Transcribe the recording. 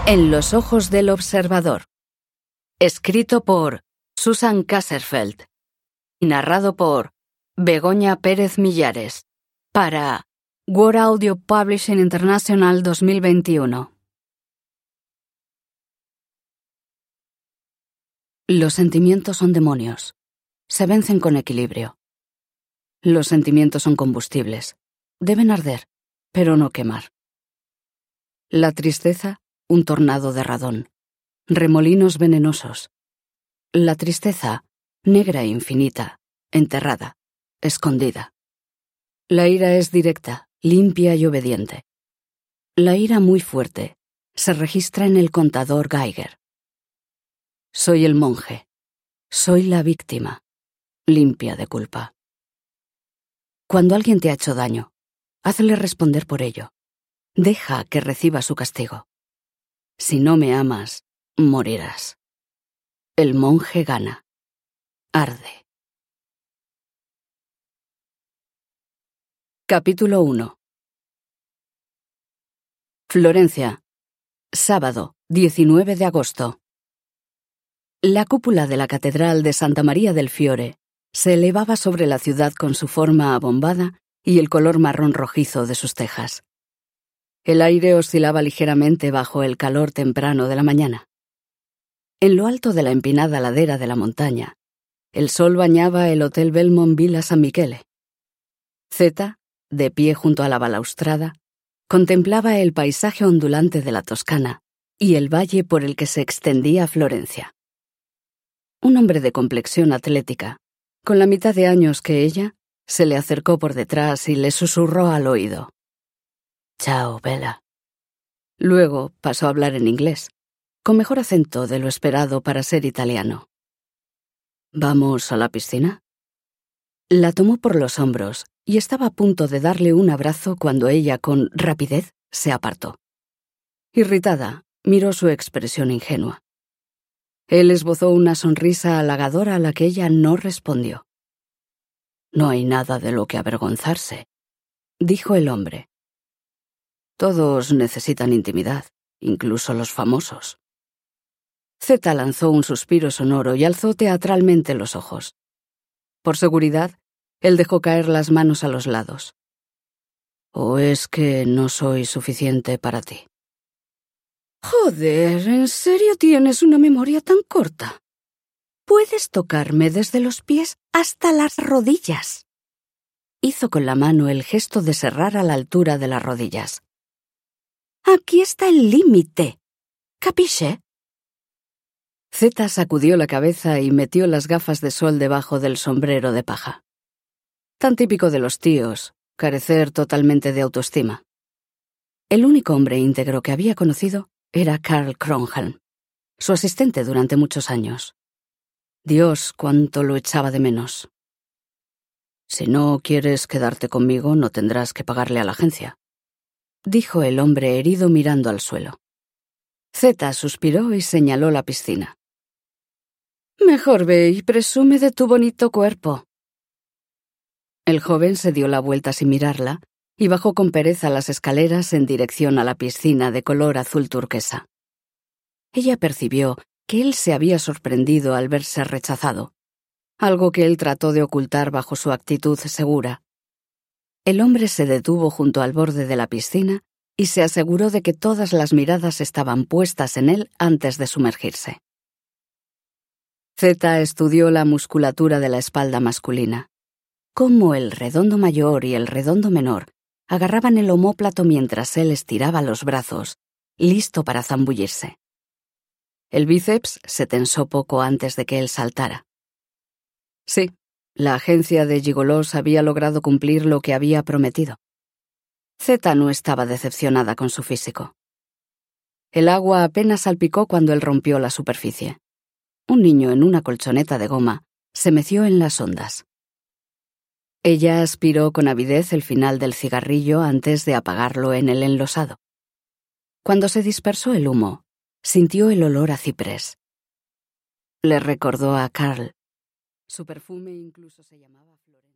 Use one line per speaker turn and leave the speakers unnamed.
En los ojos del observador. Escrito por Susan Kasserfeld. Y narrado por Begoña Pérez Millares. Para World Audio Publishing International 2021. Los sentimientos son demonios. Se vencen con equilibrio. Los sentimientos son combustibles. Deben arder, pero no quemar. La tristeza, un tornado de radón. Remolinos venenosos. La tristeza, negra e infinita, enterrada, escondida. La ira es directa, limpia y obediente. La ira muy fuerte se registra en el contador Geiger. Soy el monje. Soy la víctima, limpia de culpa. Cuando alguien te ha hecho daño, hazle responder por ello. Deja que reciba su castigo. Si no me amas, morirás. El monje gana. Arde. Capítulo 1. Florencia. Sábado, 19 de agosto. La cúpula de la Catedral de Santa María del Fiore se elevaba sobre la ciudad con su forma abombada y el color marrón rojizo de sus tejas. El aire oscilaba ligeramente bajo el calor temprano de la mañana. En lo alto de la empinada ladera de la montaña, el sol bañaba el Hotel Belmont Villa San Michele. Zeta, de pie junto a la balaustrada, contemplaba el paisaje ondulante de la Toscana y el valle por el que se extendía Florencia. Un hombre de complexión atlética, con la mitad de años que ella, se le acercó por detrás y le susurró al oído. «Chao, Bella». Luego pasó a hablar en inglés, con mejor acento de lo esperado para ser italiano. «¿Vamos a la piscina?» La tomó por los hombros y estaba a punto de darle un abrazo cuando ella, con rapidez, se apartó. Irritada, miró su expresión ingenua. Él esbozó una sonrisa halagadora a la que ella no respondió. «No hay nada de lo que avergonzarse», dijo el hombre. «Todos necesitan intimidad, incluso los famosos». Zeta lanzó un suspiro sonoro y alzó teatralmente los ojos. Por seguridad, él dejó caer las manos a los lados. «¿O es que no soy suficiente para ti?» «Joder, ¿en serio tienes una memoria tan corta? Puedes tocarme desde los pies hasta las rodillas». Hizo con la mano el gesto de cerrar a la altura de las rodillas. «Aquí está el límite. ¿Capisce?» Zeta sacudió la cabeza y metió las gafas de sol debajo del sombrero de paja. Tan típico de los tíos, carecer totalmente de autoestima. El único hombre íntegro que había conocido era Carl Kronhelm, su asistente durante muchos años. Dios, cuánto lo echaba de menos. «Si no quieres quedarte conmigo, no tendrás que pagarle a la agencia», dijo el hombre herido mirando al suelo. Zeta suspiró y señaló la piscina. «Mejor ve y presume de tu bonito cuerpo». El joven se dio la vuelta sin mirarla y bajó con pereza las escaleras en dirección a la piscina de color azul turquesa. Ella percibió que él se había sorprendido al verse rechazado, algo que él trató de ocultar bajo su actitud segura. El hombre se detuvo junto al borde de la piscina y se aseguró de que todas las miradas estaban puestas en él antes de sumergirse. Zeta estudió la musculatura de la espalda masculina, cómo el redondo mayor y el redondo menor agarraban el omóplato mientras él estiraba los brazos, listo para zambullirse. El bíceps se tensó poco antes de que él saltara. Sí, la agencia de gigolos había logrado cumplir lo que había prometido. Zeta no estaba decepcionada con su físico. El agua apenas salpicó cuando él rompió la superficie. Un niño en una colchoneta de goma se meció en las ondas. Ella aspiró con avidez el final del cigarrillo antes de apagarlo en el enlosado. Cuando se dispersó el humo, sintió el olor a ciprés. Le recordó a Carl. Su perfume incluso se llamaba Florencia.